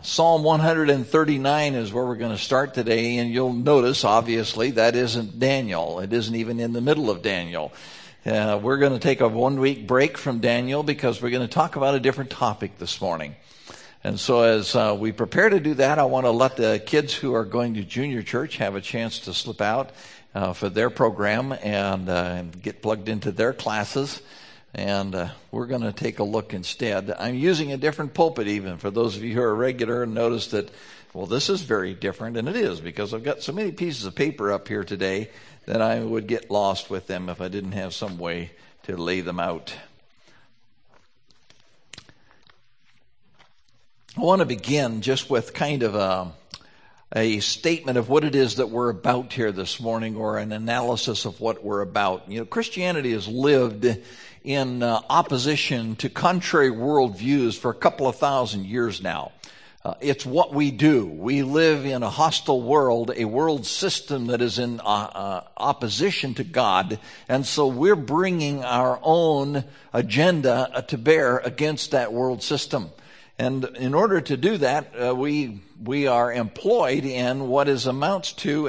Psalm 139 is where we're going to start today, and you'll notice, obviously, that isn't Daniel. It isn't even in the middle of Daniel. We're going to take a 1-week break from Daniel because we're going to talk about a different topic this morning. And so as we prepare to do that, I want to let the kids who are going to junior church have a chance to slip out for their program and get plugged into their classes. And we're going to take a look instead. I'm using a different pulpit even. For those of you who are regular and notice that, well, this is very different. And it is, because I've got so many pieces of paper up here today that I would get lost with them if I didn't have some way to lay them out. I want to begin just with kind of a statement of what it is that we're about here this morning, or an analysis of what we're about. You know, Christianity has lived in opposition to contrary worldviews for a couple of thousand years now. It's what we do. We live in a hostile world, a world system that is in opposition to God, and so we're bringing our own agenda to bear against that world system. And in order to do that, we are employed in what amounts to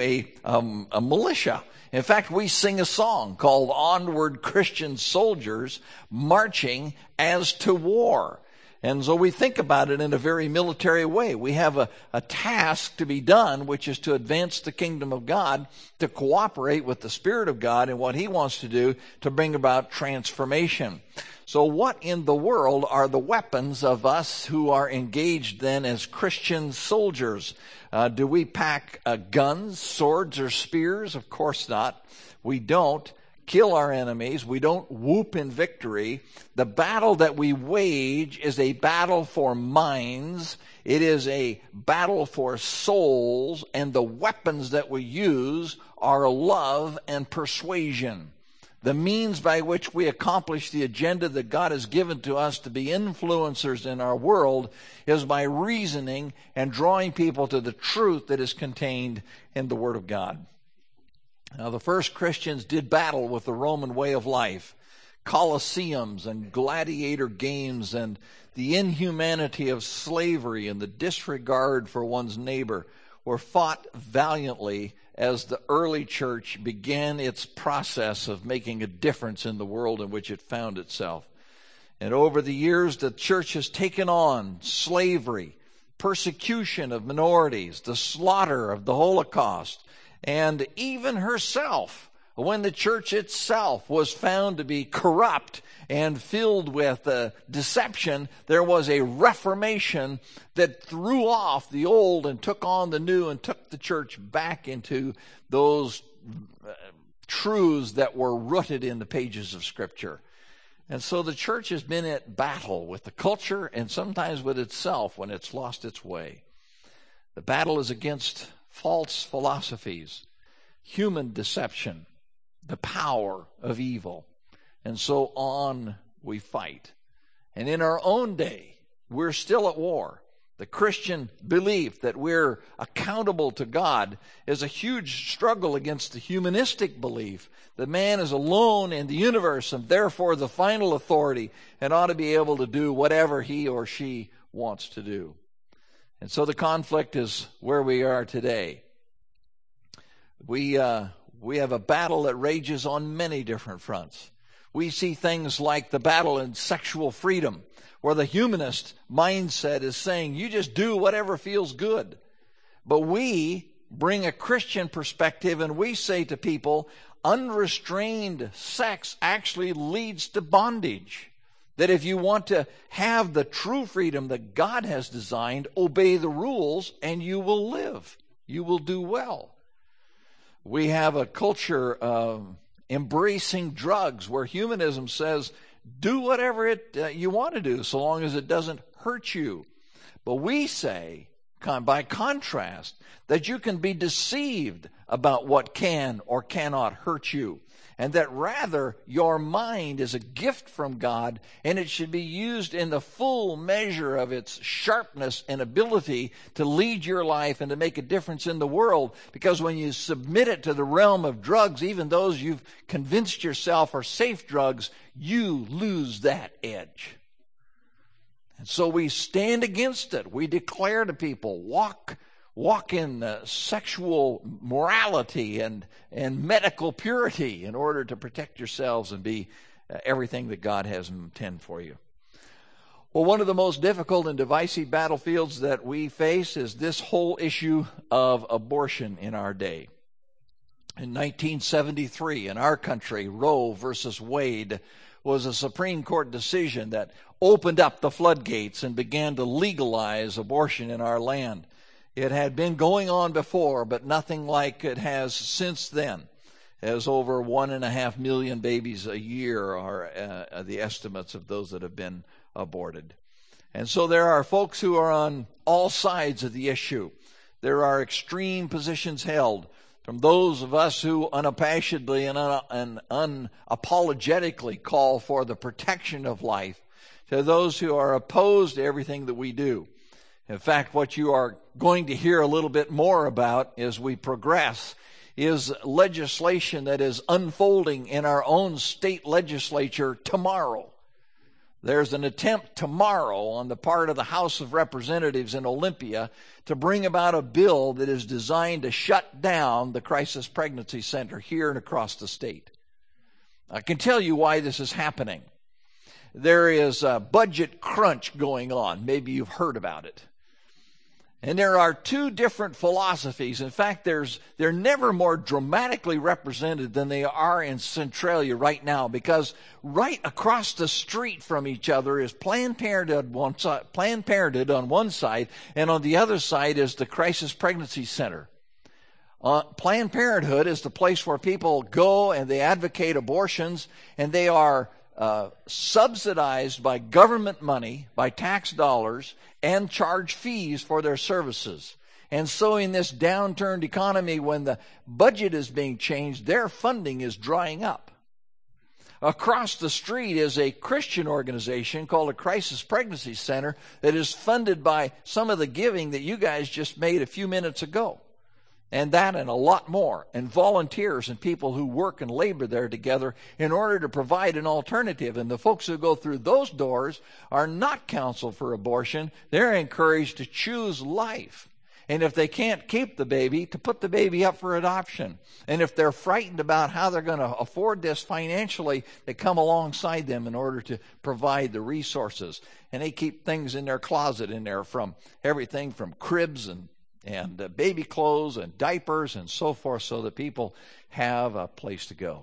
a militia. In fact, we sing a song called "Onward Christian Soldiers Marching as to War." And so we think about it in a very military way. We have a task to be done, which is to advance the kingdom of God, to cooperate with the Spirit of God and what He wants to do to bring about transformation. So what in the world are the weapons of us who are engaged then as Christian soldiers? Do we pack guns, swords, or spears? Of course not. We don't kill our enemies. We don't whoop in victory. The battle that we wage is a battle for minds. It is a battle for souls, and the weapons that we use are love and persuasion. The means by which we accomplish the agenda that God has given to us to be influencers in our world is by reasoning and drawing people to the truth that is contained in the Word of God. Now, the first Christians did battle with the Roman way of life. Colosseums and gladiator games and the inhumanity of slavery and the disregard for one's neighbor were fought valiantly as the early church began its process of making a difference in the world in which it found itself. And over the years, the church has taken on slavery, persecution of minorities, the slaughter of the Holocaust, and even herself, when the church itself was found to be corrupt and filled with deception, there was a reformation that threw off the old and took on the new and took the church back into those truths that were rooted in the pages of Scripture. And so the church has been at battle with the culture and sometimes with itself when it's lost its way. The battle is against false philosophies, human deception, the power of evil. And so on we fight. And in our own day, we're still at war. The Christian belief that we're accountable to God is a huge struggle against the humanistic belief that man is alone in the universe and therefore the final authority and ought to be able to do whatever he or she wants to do. And so the conflict is where we are today. We have a battle that rages on many different fronts. We see things like the battle in sexual freedom, where the humanist mindset is saying, you just do whatever feels good. But we bring a Christian perspective and we say to people, unrestrained sex actually leads to bondage. That if you want to have the true freedom that God has designed, obey the rules and you will live. You will do well. We have a culture of embracing drugs where humanism says, do whatever you want to do so long as it doesn't hurt you. But we say, by contrast, that you can be deceived about what can or cannot hurt you. And that rather your mind is a gift from God and it should be used in the full measure of its sharpness and ability to lead your life and to make a difference in the world. Because when you submit it to the realm of drugs, even those you've convinced yourself are safe drugs, you lose that edge. And so we stand against it. We declare to people, walk in sexual morality and medical purity in order to protect yourselves and be everything that God has intended for you. Well, one of the most difficult and divisive battlefields that we face is this whole issue of abortion in our day. In 1973, in our country, Roe versus Wade was a Supreme Court decision that opened up the floodgates and began to legalize abortion in our land. It had been going on before, but nothing like it has since then, as over 1.5 million babies a year are the estimates of those that have been aborted. And so there are folks who are on all sides of the issue. There are extreme positions held, from those of us who unabashedly and unapologetically call for the protection of life, to those who are opposed to everything that we do. In fact, what you are going to hear a little bit more about as we progress is legislation that is unfolding in our own state legislature tomorrow. There's an attempt tomorrow on the part of the House of Representatives in Olympia to bring about a bill that is designed to shut down the Crisis Pregnancy Center here and across the state. I can tell you why this is happening. There is a budget crunch going on. Maybe you've heard about it. And there are two different philosophies. In fact, they're never more dramatically represented than they are in Centralia right now, because right across the street from each other is Planned Parenthood on one side, and on the other side is the Crisis Pregnancy Center. Planned Parenthood is the place where people go and they advocate abortions, and they are subsidized by government money, by tax dollars, and charge fees for their services. And so in this downturned economy, when the budget is being changed, their funding is drying up. Across the street is a Christian organization called a Crisis Pregnancy Center that is funded by some of the giving that you guys just made a few minutes ago. And that and a lot more, and volunteers and people who work and labor there together in order to provide an alternative. And the folks who go through those doors are not counseled for abortion. They're encouraged to choose life. And if they can't keep the baby, to put the baby up for adoption. And if they're frightened about how they're going to afford this financially, they come alongside them in order to provide the resources. And they keep things in their closet in there, from everything from cribs and baby clothes and diapers and so forth, so that people have a place to go.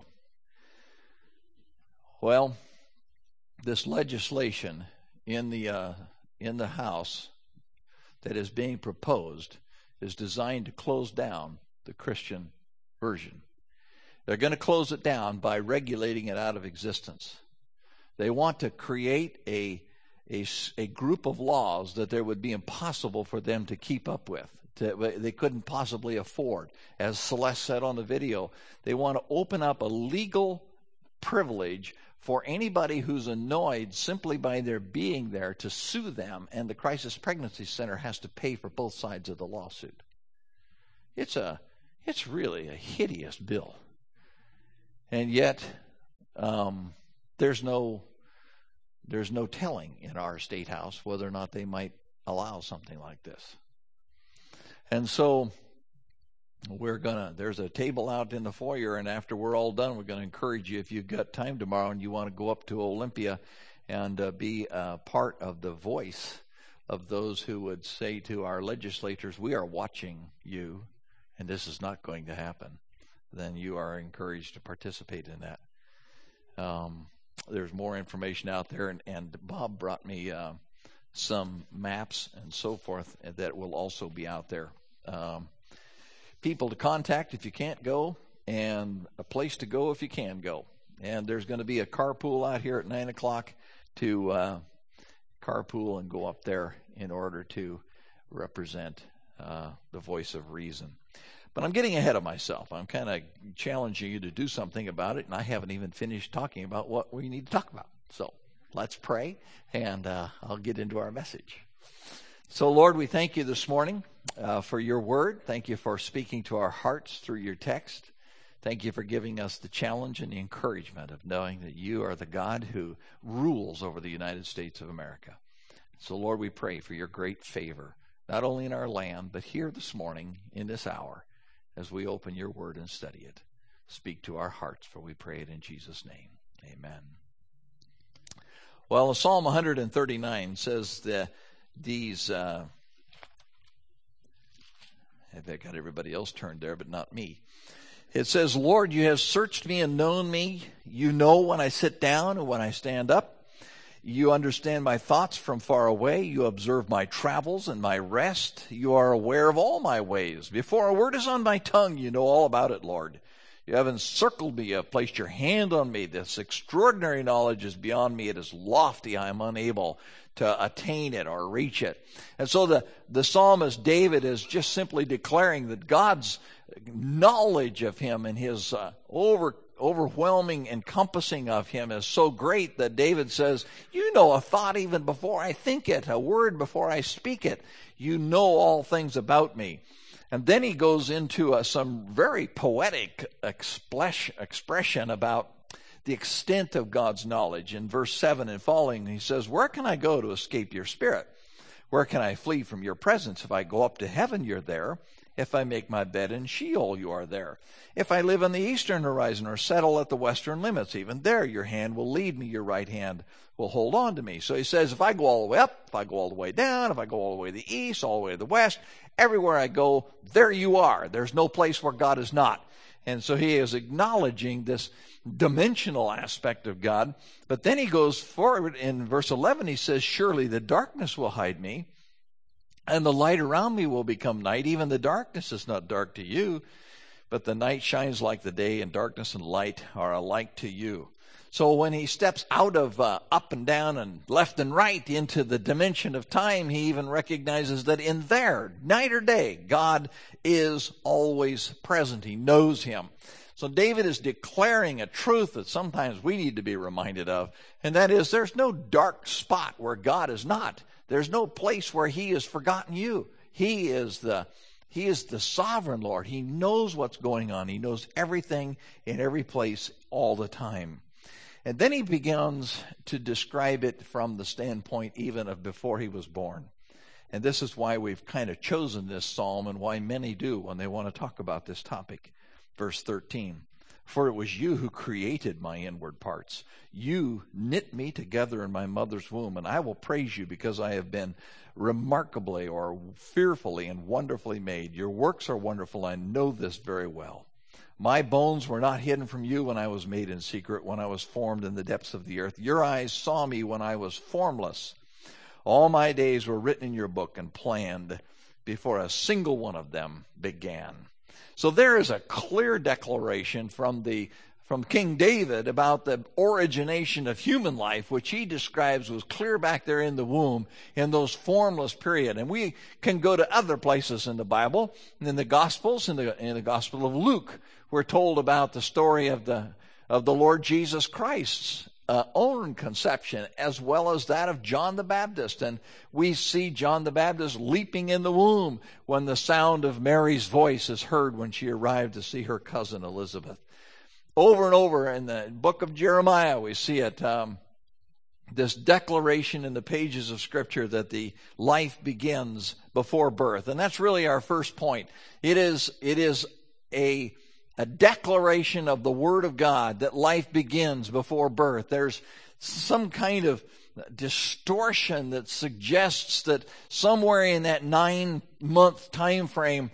Well, this legislation in the House that is being proposed is designed to close down the Christian version. They're going to close it down by regulating it out of existence. They want to create a group of laws that there would be impossible for them to keep up with. They couldn't possibly afford. As Celeste said on the video, they want to open up a legal privilege for anybody who's annoyed simply by their being there to sue them, and the Crisis Pregnancy Center has to pay for both sides of the lawsuit. It's really a hideous bill. And yet, there's no telling in our state house whether or not they might allow something like this. And so there's a table out in the foyer, and after we're all done, we're going to encourage you, if you've got time tomorrow and you want to go up to Olympia and be part of the voice of those who would say to our legislators, we are watching you, and this is not going to happen, then you are encouraged to participate in that. There's more information out there, and Bob brought me some maps and so forth that will also be out there. People to contact if you can't go, and a place to go if you can go. And there's going to be a carpool out here at 9 o'clock to carpool and go up there in order to represent the voice of reason. But I'm getting ahead of myself. I'm kind of challenging you to do something about it, and I haven't even finished talking about what we need to talk about. So let's pray, and I'll get into our message. So, Lord, we thank you this morning for your word. Thank you for speaking to our hearts through your text. Thank you for giving us the challenge and the encouragement of knowing that you are the God who rules over the United States of America. So, Lord, we pray for your great favor, not only in our land, but here this morning in this hour as we open your word and study it. Speak to our hearts, for we pray it in Jesus' name. Amen. Well, Psalm 139 says these, I've got everybody else turned there, but not me. It says, Lord, you have searched me and known me. You know when I sit down and when I stand up. You understand my thoughts from far away. You observe my travels and my rest. You are aware of all my ways. Before a word is on my tongue, you know all about it, Lord. You have encircled me. You have placed your hand on me. This extraordinary knowledge is beyond me. It is lofty. I am unable to attain it or reach it. And so the psalmist David is just simply declaring that God's knowledge of him and his overwhelming encompassing of him is so great that David says, you know a thought even before I think it, a word before I speak it. You know all things about me. And then he goes into some very poetic expression about the extent of God's knowledge. In verse 7 and following, he says, where can I go to escape your spirit? Where can I flee from your presence? If I go up to heaven, you're there. If I make my bed in Sheol, you are there. If I live on the eastern horizon or settle at the western limits, even there your hand will lead me, your right hand will hold on to me. So he says, if I go all the way up, if I go all the way down, if I go all the way to the east, all the way to the west, everywhere I go, there you are. There's no place where God is not. And so he is acknowledging this dimensional aspect of God. But then he goes forward in verse 11, he says, surely the darkness will hide me, and the light around me will become night. Even the darkness is not dark to you, but the night shines like the day, and darkness and light are alike to you. So when he steps out of up and down and left and right into the dimension of time, he even recognizes that in there, night or day, God is always present. He knows him. So David is declaring a truth that sometimes we need to be reminded of, and that is there's no dark spot where God is not. There's no place where he has forgotten you. He is the sovereign Lord. He knows what's going on. He knows everything in every place all the time. And then he begins to describe it from the standpoint even of before he was born. And this is why we've kind of chosen this psalm and why many do when they want to talk about this topic. Verse 13, for it was you who created my inward parts. You knit me together in my mother's womb, and I will praise you because I have been remarkably or fearfully and wonderfully made. Your works are wonderful. I know this very well. My bones were not hidden from you when I was made in secret, when I was formed in the depths of the earth. Your eyes saw me when I was formless. All my days were written in your book and planned before a single one of them began. So there is a clear declaration from King David about the origination of human life, which he describes was clear back there in the womb in those formless period. And we can go to other places in the Bible, in the Gospels, in the Gospel of Luke, we're told about the story of the Lord Jesus Christ's own conception, as well as that of John the Baptist. And we see John the Baptist leaping in the womb when the sound of Mary's voice is heard when she arrived to see her cousin Elizabeth. Over and over in the book of Jeremiah, we see it, this declaration in the pages of Scripture that the life begins before birth. And that's really our first point. It is a declaration of the Word of God that life begins before birth. There's some kind of distortion that suggests that somewhere in that 9-month time frame,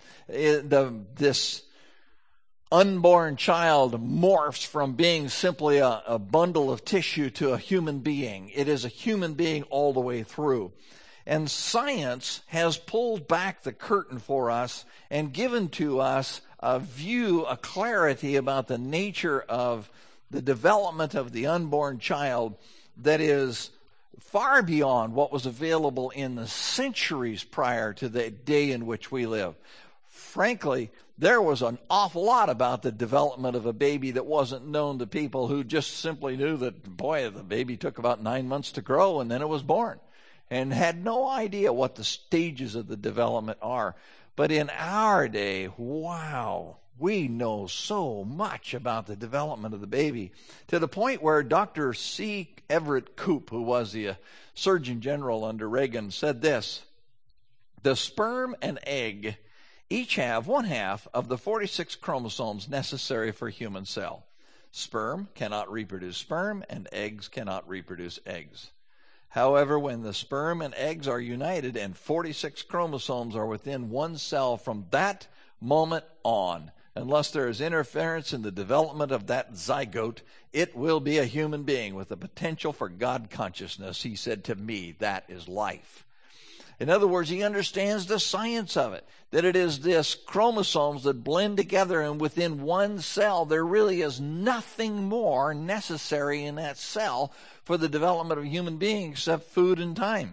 this unborn child morphs from being simply a bundle of tissue to a human being. It is a human being all the way through. And science has pulled back the curtain for us and given to us a view, a clarity about the nature of the development of the unborn child that is far beyond what was available in the centuries prior to the day in which we live. Frankly, there was an awful lot about the development of a baby that wasn't known to people who just simply knew that, boy, the baby took about 9 months to grow and then it was born, and had no idea what the stages of the development are. But in our day, wow, We know so much about the development of the baby, to the point where Dr. C. Everett Koop, who was the Surgeon General under Reagan, said this: the sperm and egg each have 1/2 of the 46 chromosomes necessary for a human cell. Sperm cannot reproduce sperm, and eggs cannot reproduce eggs. However, when the sperm and eggs are united and 46 chromosomes are within one cell from that moment on, unless there is interference in the development of that zygote, it will be a human being with the potential for God consciousness. He said to me, that is life. In other words, he understands the science of it, that it is this chromosomes that blend together, and within one cell there really is nothing more necessary in that cell for the development of a human being except food and time.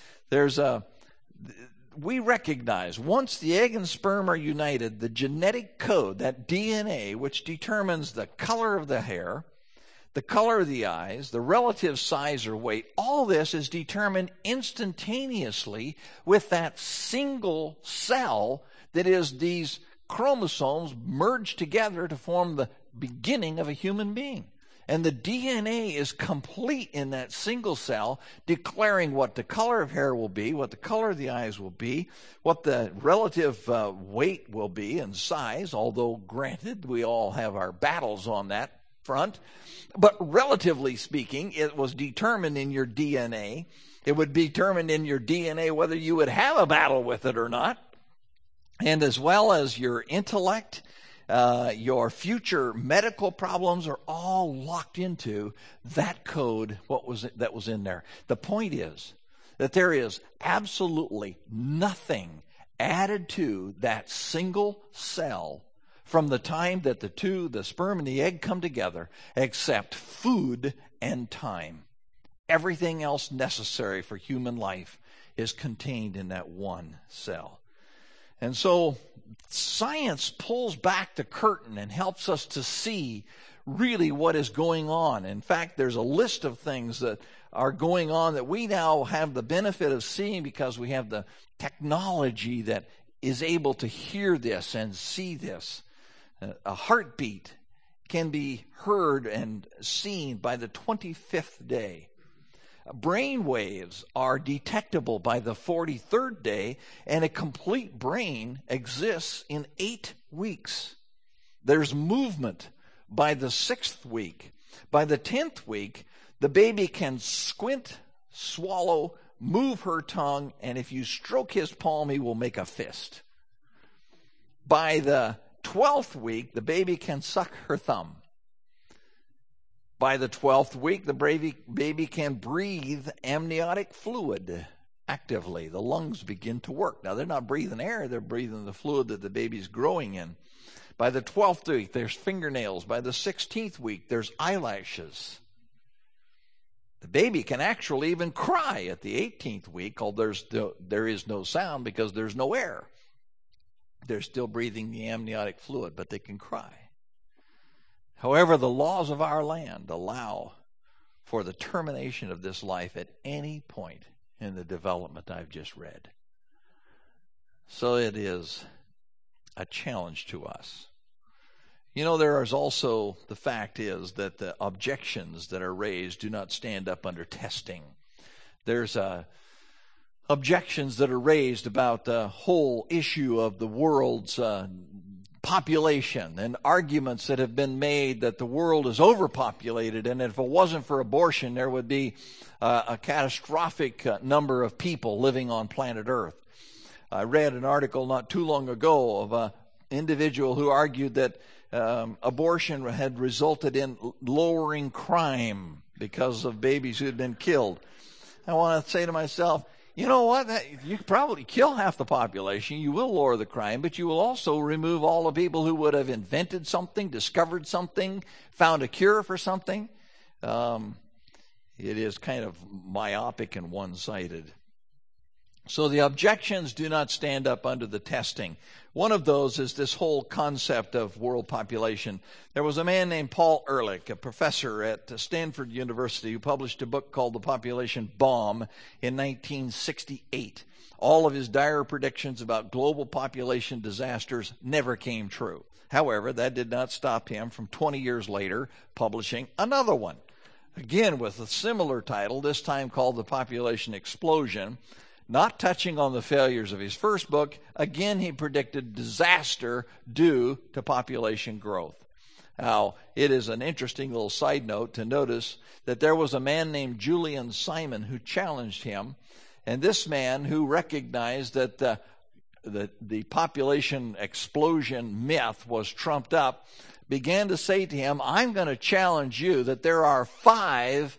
We recognize once the egg and sperm are united, the genetic code, that DNA, which determines the color of the hair, the color of the eyes, the relative size or weight, all this is determined instantaneously with that single cell that is these chromosomes merged together to form the beginning of a human being. And the DNA is complete in that single cell, declaring what the color of hair will be, what the color of the eyes will be, what the relative weight will be and size, although granted we all have our battles on that front. But relatively speaking, it was determined in your DNA. It would be determined in your DNA whether you would have a battle with it or not. And as well as your intellect, your future medical problems are all locked into that code, that was in there. The point is that there is absolutely nothing added to that single cell from the time that the sperm and the egg come together, except food and time. Everything else necessary for human life is contained in that one cell. And so science pulls back the curtain and helps us to see really what is going on. In fact, there's a list of things that are going on that we now have the benefit of seeing because we have the technology that is able to hear this and see this. A heartbeat can be heard and seen by the 25th day. Brain waves are detectable by the 43rd day, and a complete brain exists in 8 weeks. There's movement by the 6th week. By the 10th week, the baby can squint, swallow, move her tongue, and if you stroke his palm, he will make a fist. By the 12th week, the baby can suck her thumb. By the 12th week, the baby can breathe amniotic fluid actively. The lungs begin to work. Now, they're not breathing air, they're breathing the fluid that the baby's growing in. By the 12th week, there's fingernails. By the 16th week, there's eyelashes. The baby can actually even cry at the 18th week, although there is no sound because there's no air. They're still breathing the amniotic fluid, but they can cry. However, the laws of our land allow for the termination of this life at any point in the development I've just read. So it is a challenge to us. You know, there is also, the fact is that the objections that are raised do not stand up under testing. There's objections that are raised about the whole issue of the world's population, and arguments that have been made that the world is overpopulated, and if it wasn't for abortion, there would be a catastrophic number of people living on planet Earth. I read an article not too long ago of an individual who argued that abortion had resulted in lowering crime because of babies who had been killed. I want to say to myself, you know what? You could probably kill half the population. You will lower the crime, but you will also remove all the people who would have invented something, discovered something, found a cure for something. It is kind of myopic and one-sided. So the objections do not stand up under the testing. One of those is this whole concept of world population. There was a man named Paul Ehrlich, a professor at Stanford University, who published a book called The Population Bomb in 1968. All of his dire predictions about global population disasters never came true. However, that did not stop him from 20 years later publishing another one, again with a similar title, this time called The Population Explosion. Not touching on the failures of his first book, again he predicted disaster due to population growth. Now, it is an interesting little side note to notice that there was a man named Julian Simon who challenged him, and this man, who recognized that the population explosion myth was trumped up, began to say to him, I'm going to challenge you that there are 5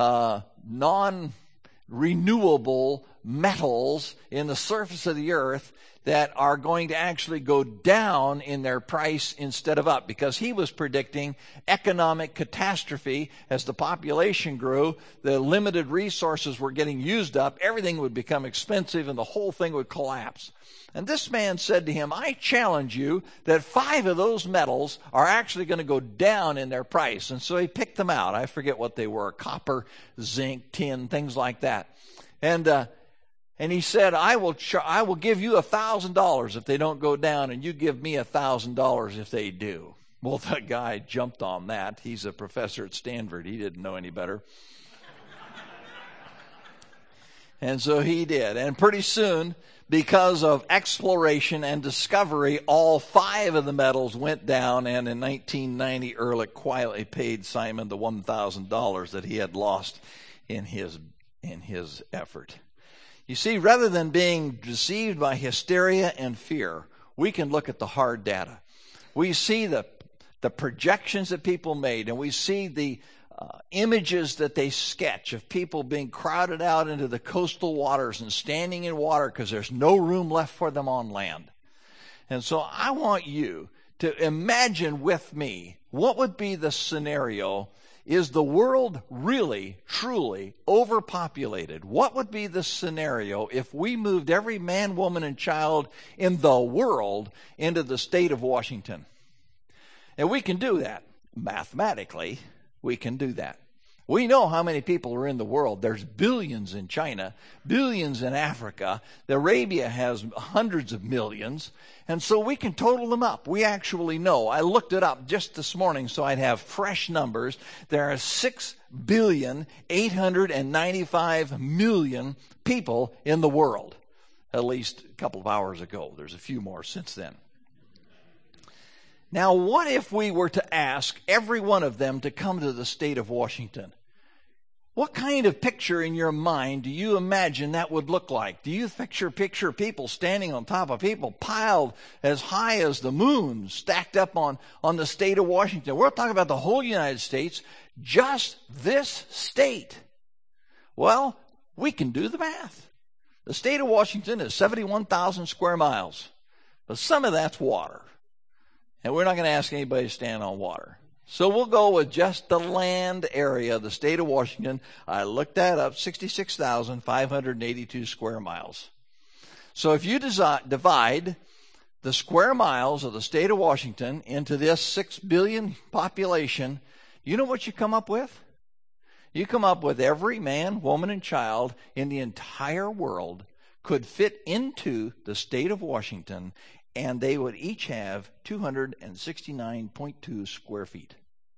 non-renewable metals in the surface of the earth that are going to actually go down in their price instead of up, because he was predicting economic catastrophe as the population grew, the limited resources were getting used up, everything would become expensive, and the whole thing would collapse. And this man said to him, I challenge you that 5 of those metals are actually going to go down in their price. And so he picked them out. I forget what they were: copper, zinc, tin, things like that. And he said, I will give you $1,000 if they don't go down, and you give me $1,000 if they do. Well, the guy jumped on that. He's a professor at Stanford. He didn't know any better. And so he did. And pretty soon, because of exploration and discovery, all 5 of the metals went down, and in 1990, Ehrlich quietly paid Simon the $1,000 that he had lost in his effort. You see, rather than being deceived by hysteria and fear, we can look at the hard data. We see the projections that people made, and we see the images that they sketch of people being crowded out into the coastal waters and standing in water because there's no room left for them on land. And so I want you to imagine with me, what would be the scenario? Is the world really, truly overpopulated? What would be the scenario if we moved every man, woman, and child in the world into the state of Washington? And we can do that. Mathematically, we can do that. We know how many people are in the world. There's billions in China, billions in Africa. Arabia has hundreds of millions. And so we can total them up. We actually know. I looked it up just this morning so I'd have fresh numbers. There are 6,895,000,000 people in the world. At least a couple of hours ago. There's a few more since then. Now, what if we were to ask every one of them to come to the state of Washington? What kind of picture in your mind do you imagine that would look like? Do you picture people standing on top of people, piled as high as the moon, stacked up on the state of Washington? We're talking about the whole United States, just this state. Well, we can do the math. The state of Washington is 71,000 square miles, but some of that's water. And we're not going to ask anybody to stand on water. So we'll go with just the land area of the state of Washington. I looked that up, 66,582 square miles. So if you divide the square miles of the state of Washington into this 6 billion population, you know what you come up with? You come up with every man, woman, and child in the entire world could fit into the state of Washington, and they would each have 269.2 square feet.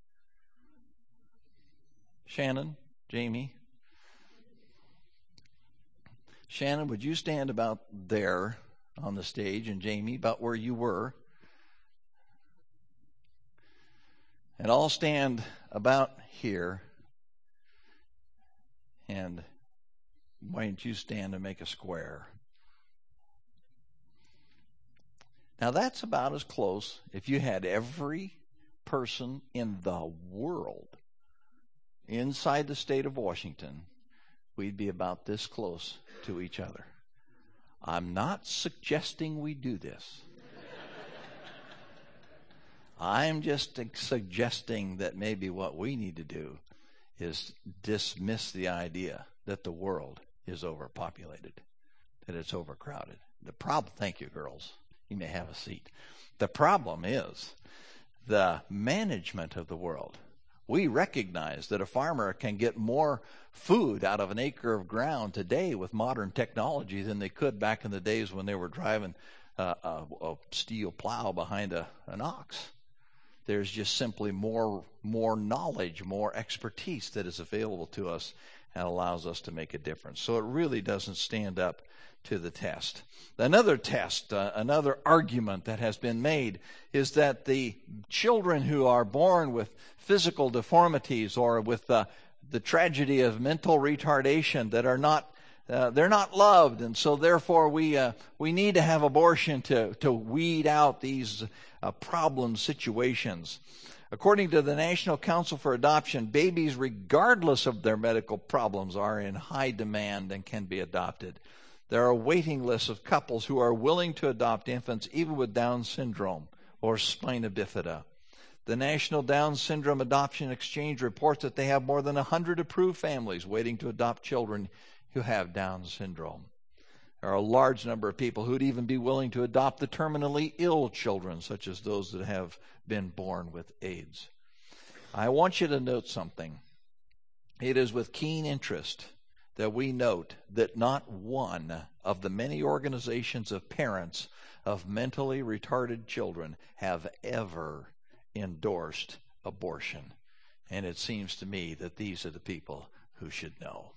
Shannon, Jamie. Shannon, would you stand about there on the stage, and Jamie, about where you were? And I'll stand about here. And why don't you stand and make a square? Now that's about as close. If you had every person in the world inside the state of Washington, we'd be about this close to each other. I'm not suggesting we do this. I'm just suggesting that maybe what we need to do is dismiss the idea that the world is overpopulated, that it's overcrowded. The problem, thank you, girls. You may have a seat. The problem is the management of the world. We recognize that a farmer can get more food out of an acre of ground today with modern technology than they could back in the days when they were driving a steel plow behind an ox. There's just simply more knowledge, more expertise that is available to us and allows us to make a difference. So it really doesn't stand up to the test. Another test, another argument that has been made is that the children who are born with physical deformities or with the tragedy of mental retardation that are not they're not loved, and so therefore we need to have abortion to weed out these problem situations. According to the National Council for Adoption, babies, regardless of their medical problems, are in high demand and can be adopted. There are waiting lists of couples who are willing to adopt infants even with Down syndrome or spina bifida. The National Down Syndrome Adoption Exchange reports that they have more than 100 approved families waiting to adopt children who have Down syndrome. There are a large number of people who would even be willing to adopt the terminally ill children, such as those that have been born with AIDS. I want you to note something. It is with keen interest that we note that not one of the many organizations of parents of mentally retarded children have ever endorsed abortion. And it seems to me that these are the people who should know.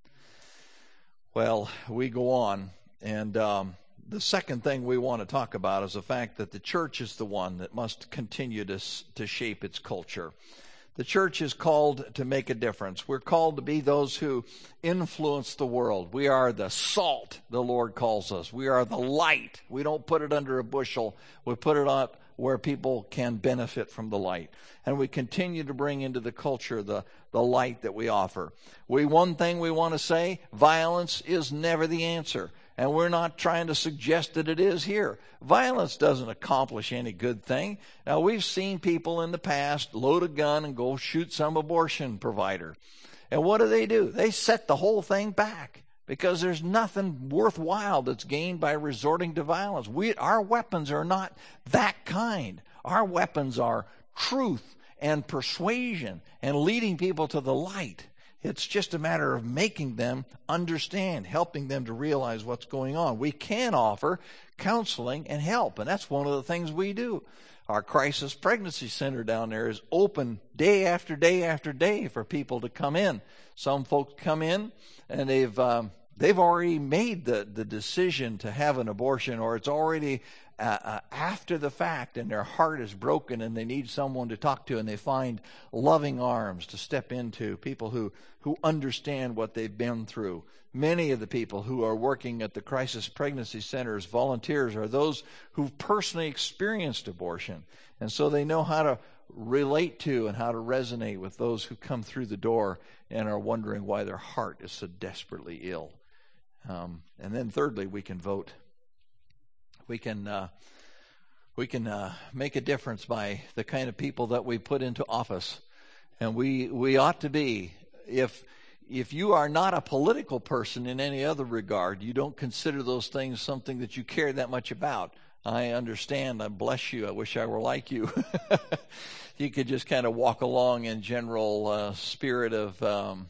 Well, we go on, and the second thing we want to talk about is the fact that the church is the one that must continue to shape its culture. The church is called to make a difference. We're called to be those who influence the world. We are the salt, the Lord calls us. We are the light. We don't put it under a bushel. We put it up where people can benefit from the light. And we continue to bring into the culture the light that we offer. One thing we want to say, violence is never the answer. And we're not trying to suggest that it is here. Violence doesn't accomplish any good thing. Now, we've seen people in the past load a gun and go shoot some abortion provider. And what do? They set the whole thing back because there's nothing worthwhile that's gained by resorting to violence. Our weapons are not that kind. Our weapons are truth and persuasion and leading people to the light. It's just a matter of making them understand, helping them to realize what's going on. We can offer counseling and help, and that's one of the things we do. Our crisis pregnancy center down there is open day after day after day for people to come in. Some folks come in and they've already made the decision to have an abortion, or it's already after the fact, and their heart is broken and they need someone to talk to, and they find loving arms to step into, people who understand what they've been through. Many of the people who are working at the Crisis Pregnancy Centers, volunteers, are those who've personally experienced abortion, and so they know how to relate to and how to resonate with those who come through the door and are wondering why their heart is so desperately ill. And then thirdly, we can vote. We can make a difference by the kind of people that we put into office. And we ought to be, if you are not a political person in any other regard, you don't consider those things something that you care that much about. I understand. I bless you. I wish I were like you. You could just kind of walk along in general spirit of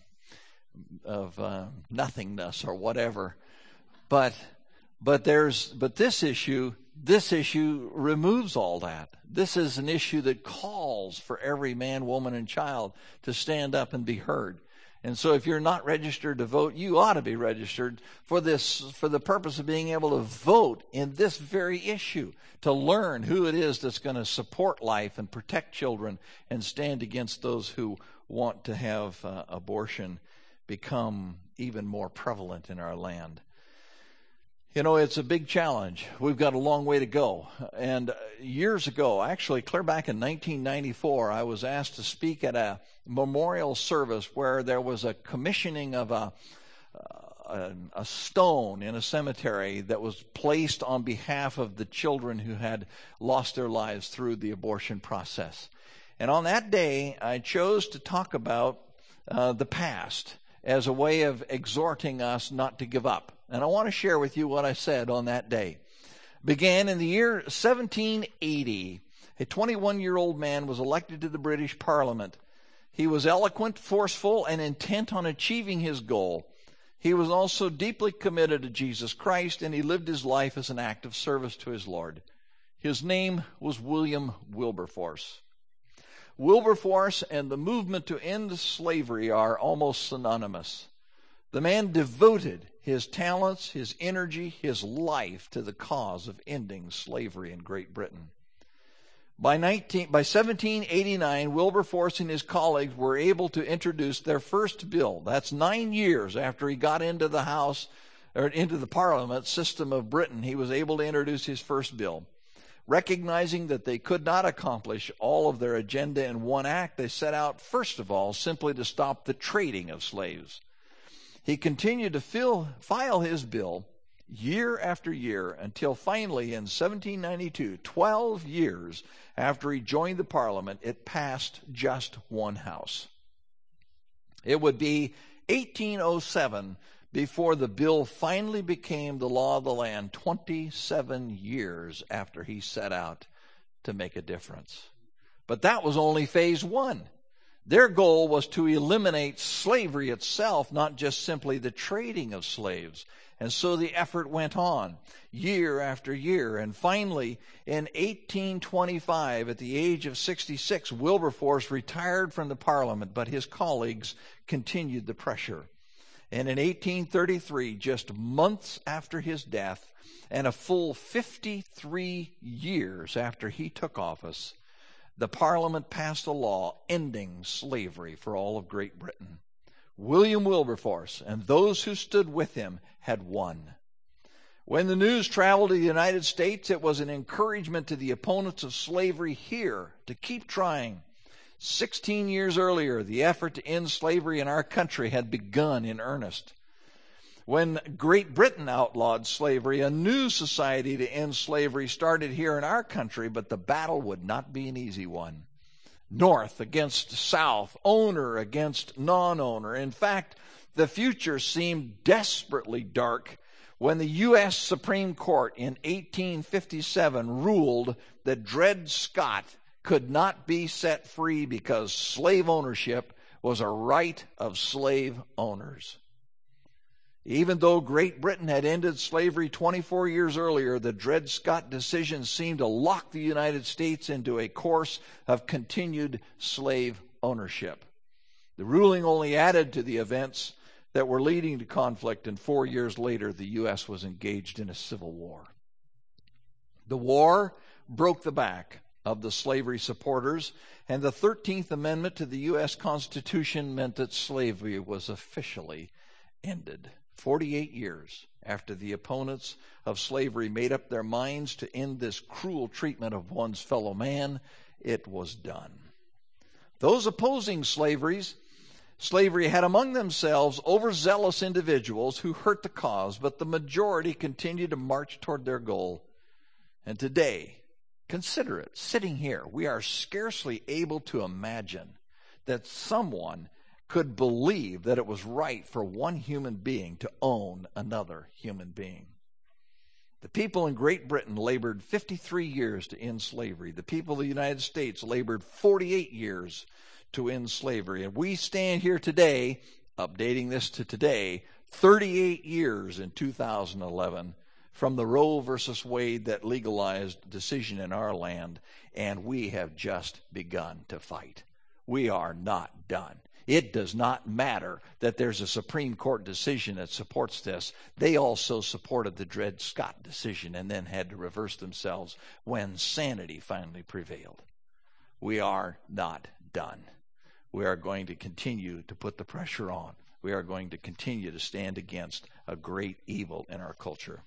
nothingness or whatever. But this issue removes all that. This is an issue that calls for every man, woman, and child to stand up and be heard. And so if you're not registered to vote, you ought to be registered for the purpose of being able to vote in this very issue, to learn who it is that's going to support life and protect children and stand against those who want to have abortion become even more prevalent in our land. You know, it's a big challenge. We've got a long way to go. And years ago, actually clear back in 1994, I was asked to speak at a memorial service where there was a commissioning of a stone in a cemetery that was placed on behalf of the children who had lost their lives through the abortion process. And on that day, I chose to talk about the past as a way of exhorting us not to give up. And I want to share with you what I said on that day. Began in the year 1780. A 21-year-old man was elected to the British Parliament. He was eloquent, forceful, and intent on achieving his goal. He was also deeply committed to Jesus Christ, and he lived his life as an act of service to his Lord. His name was William Wilberforce. Wilberforce and the movement to end slavery are almost synonymous. The man devoted his talents, his energy, his life to the cause of ending slavery in Great Britain. By 1789, Wilberforce and his colleagues were able to introduce their first bill. That's 9 years after he got into the House, or into the Parliament system of Britain. He was able to introduce his first bill. Recognizing that they could not accomplish all of their agenda in one act, they set out, first of all, simply to stop the trading of slaves. He continued to file his bill year after year until finally in 1792, 12 years after he joined the Parliament, it passed just one house. It would be 1807 before the bill finally became the law of the land, 27 years after he set out to make a difference. But that was only phase one. Their goal was to eliminate slavery itself, not just simply the trading of slaves. And so the effort went on year after year. And finally, in 1825, at the age of 66, Wilberforce retired from the Parliament, but his colleagues continued the pressure. And in 1833, just months after his death, and a full 53 years after he took office, the Parliament passed a law ending slavery for all of Great Britain. William Wilberforce and those who stood with him had won. When the news traveled to the United States, it was an encouragement to the opponents of slavery here to keep trying. 16 years earlier, the effort to end slavery in our country had begun in earnest. When Great Britain outlawed slavery, a new society to end slavery started here in our country, but the battle would not be an easy one. North against South, owner against non-owner. In fact, the future seemed desperately dark when the U.S. Supreme Court in 1857 ruled that Dred Scott could not be set free because slave ownership was a right of slave owners. Even though Great Britain had ended slavery 24 years earlier, the Dred Scott decision seemed to lock the United States into a course of continued slave ownership. The ruling only added to the events that were leading to conflict, and 4 years later, the U.S. was engaged in a civil war. The war broke the back of the slavery supporters, and the 13th Amendment to the U.S. Constitution meant that slavery was officially ended. 48 years after the opponents of slavery made up their minds to end this cruel treatment of one's fellow man, it was done. Those opposing slavery had among themselves overzealous individuals who hurt the cause, but the majority continued to march toward their goal. And today, consider it, sitting here, we are scarcely able to imagine that someone could believe that it was right for one human being to own another human being. The people in Great Britain labored 53 years to end slavery. The people of the United States labored 48 years to end slavery. And we stand here today, updating this to today, 38 years in 2011, from the Roe versus Wade that legalized decision in our land, and we have just begun to fight. We are not done. It does not matter that there's a Supreme Court decision that supports this. They also supported the Dred Scott decision and then had to reverse themselves when sanity finally prevailed. We are not done. We are going to continue to put the pressure on. We are going to continue to stand against a great evil in our culture.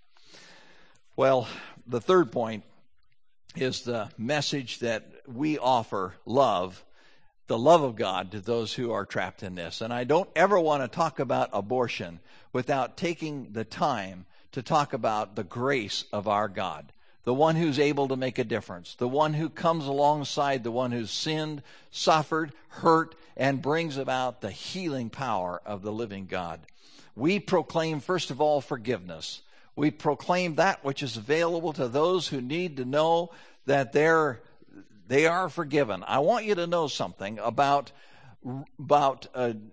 Well, the third point is the message that we offer love, the love of God to those who are trapped in this. And I don't ever want to talk about abortion without taking the time to talk about the grace of our God, the one who's able to make a difference, the one who comes alongside the one who's sinned, suffered, hurt, and brings about the healing power of the living God. We proclaim, first of all, forgiveness. We proclaim that which is available to those who need to know that they are forgiven. I want you to know something about about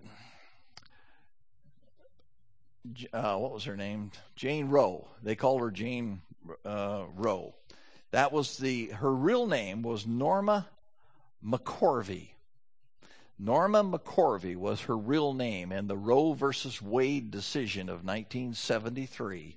what was her name? Jane Roe. They called her Jane Roe. That was her real name was Norma McCorvey. Norma McCorvey was her real name, and the Roe versus Wade decision of 1973,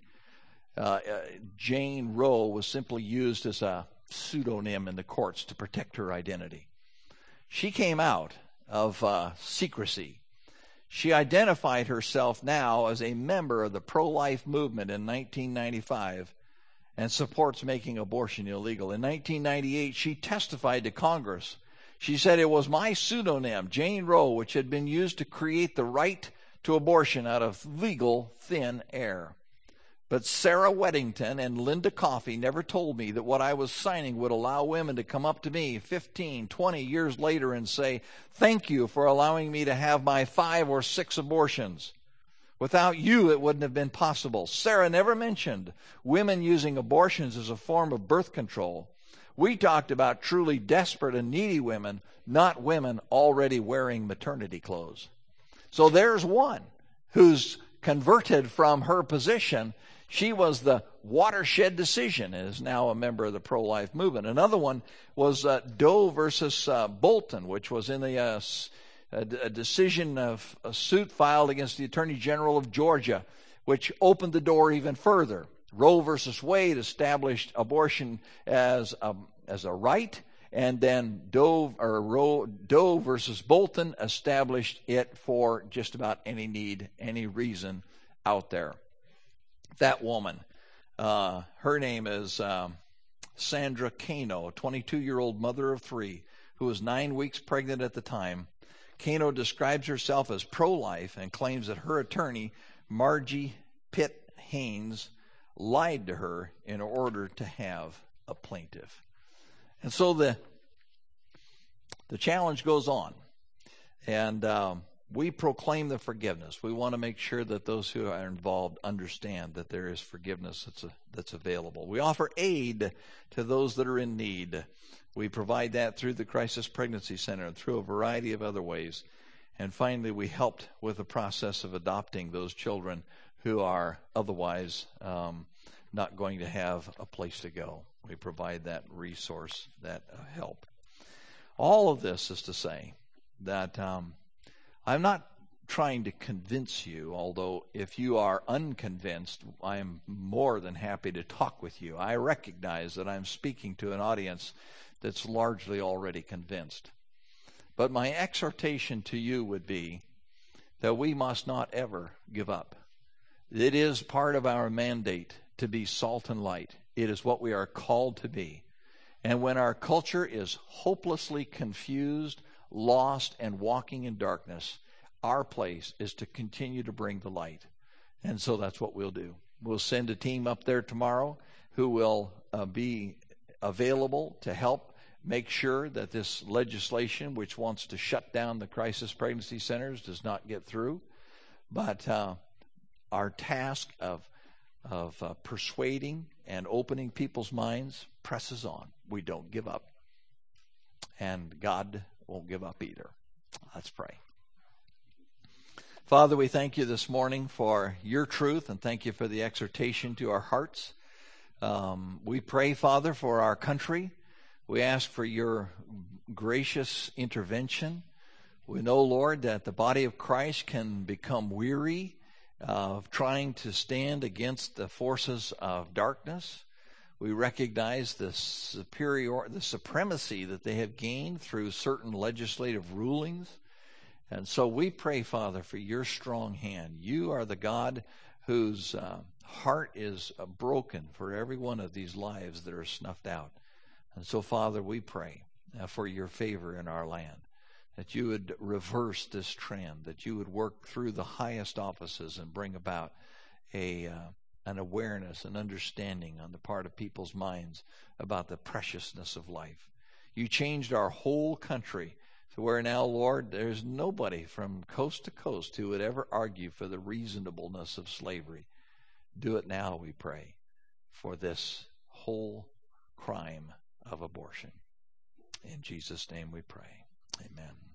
Jane Roe was simply used as a pseudonym in the courts to protect her identity. She came out of secrecy. She identified herself now as a member of the pro-life movement in 1995 and supports making abortion illegal. In 1998, she testified to Congress. She said, "It was my pseudonym, Jane Roe, which had been used to create the right to abortion out of legal thin air. But Sarah Weddington and Linda Coffey never told me that what I was signing would allow women to come up to me 15, 20 years later and say, 'Thank you for allowing me to have my 5 or 6 abortions. Without you, it wouldn't have been possible.' Sarah never mentioned women using abortions as a form of birth control. We talked about truly desperate and needy women, not women already wearing maternity clothes." So there's one who's converted from her position. She was the watershed decision and is now a member of the pro-life movement. Another one was Doe versus Bolton, which was in a decision of a suit filed against the Attorney General of Georgia, which opened the door even further. Roe versus Wade established abortion as a right, and then Doe versus Bolton established it for just about any need, any reason out there. That woman, her name is Sandra Cano, a 22-year-old mother of 3 who was 9 weeks pregnant at the time. Cano describes herself as pro-life and claims that her attorney, Margie Pitt Haynes, lied to her in order to have a plaintiff. And so the challenge goes on. And we proclaim the forgiveness. We want to make sure that those who are involved understand that there is forgiveness that's available. We offer aid to those that are in need. We provide that through the Crisis Pregnancy Center and through a variety of other ways. And finally, we helped with the process of adopting those children who are otherwise not going to have a place to go. We provide that resource, that help. All of this is to say that I'm not trying to convince you, although if you are unconvinced, I am more than happy to talk with you. I recognize that I'm speaking to an audience that's largely already convinced. But my exhortation to you would be that we must not ever give up. It is part of our mandate to be salt and light. It is what we are called to be. And when our culture is hopelessly confused, lost, and walking in darkness, our place is to continue to bring the light. And so that's what we'll do. We'll send a team up there tomorrow who will be available to help make sure that this legislation, which wants to shut down the crisis pregnancy centers, does not get through. But our task of persuading and opening people's minds presses on. We don't give up. And God won't give up either. Let's pray. Father, we thank you this morning for your truth and thank you for the exhortation to our hearts. We pray, Father, for our country. We ask for your gracious intervention. We know, Lord, that the body of Christ can become weary of trying to stand against the forces of darkness. We recognize the supremacy that they have gained through certain legislative rulings. And so we pray, Father, for your strong hand. You are the God whose heart is broken for every one of these lives that are snuffed out. And so, Father, we pray for your favor in our land, that you would reverse this trend, that you would work through the highest offices and bring about an awareness, an understanding on the part of people's minds about the preciousness of life. You changed our whole country to where now, Lord, there's nobody from coast to coast who would ever argue for the reasonableness of slavery. Do it now, we pray, for this whole crime of abortion. In Jesus' name we pray. Amen.